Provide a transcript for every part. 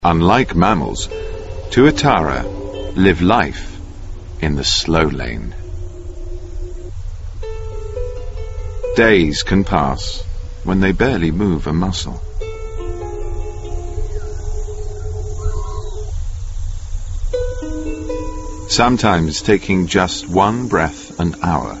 Unlike mammals, tuatara live life in the slow lane. Days can pass when they barely move a muscle. Sometimes taking just one breath an hour.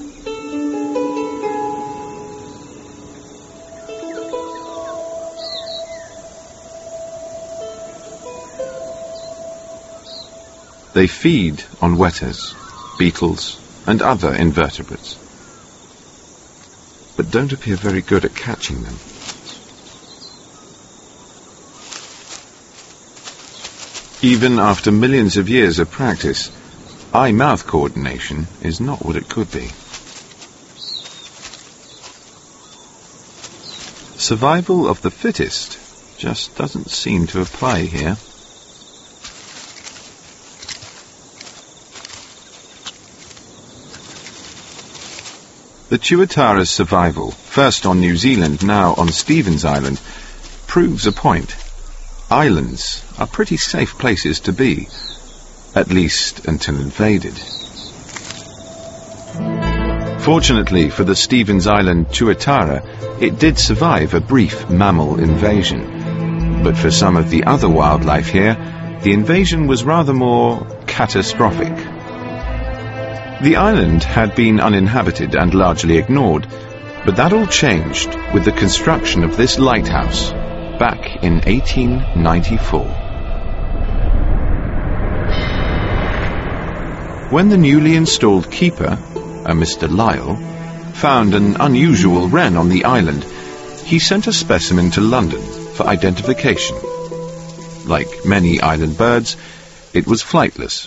They feed on wettas, beetles, and other invertebrates, but don't appear very good at catching them. Even after millions of years of practice, eye-mouth coordination is not what it could be. Survival of the fittest just doesn't seem to apply here. The tuatara's survival, first on New Zealand, now on Stephens Island, proves a point. Islands are pretty safe places to be, at least until invaded. Fortunately for the Stephens Island tuatara, it did survive a brief mammal invasion. But for some of the other wildlife here, the invasion was rather more catastrophic. The island had been uninhabited and largely ignored, but that all changed with the construction of this lighthouse back in 1894. When the newly installed keeper, a Mr. Lyle, found an unusual wren on the island, he sent a specimen to London for identification. Like many island birds, it was flightless.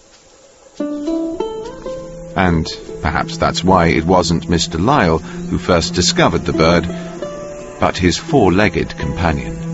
And perhaps that's why it wasn't Mr. Lyle who first discovered the bird, but his four-legged companion.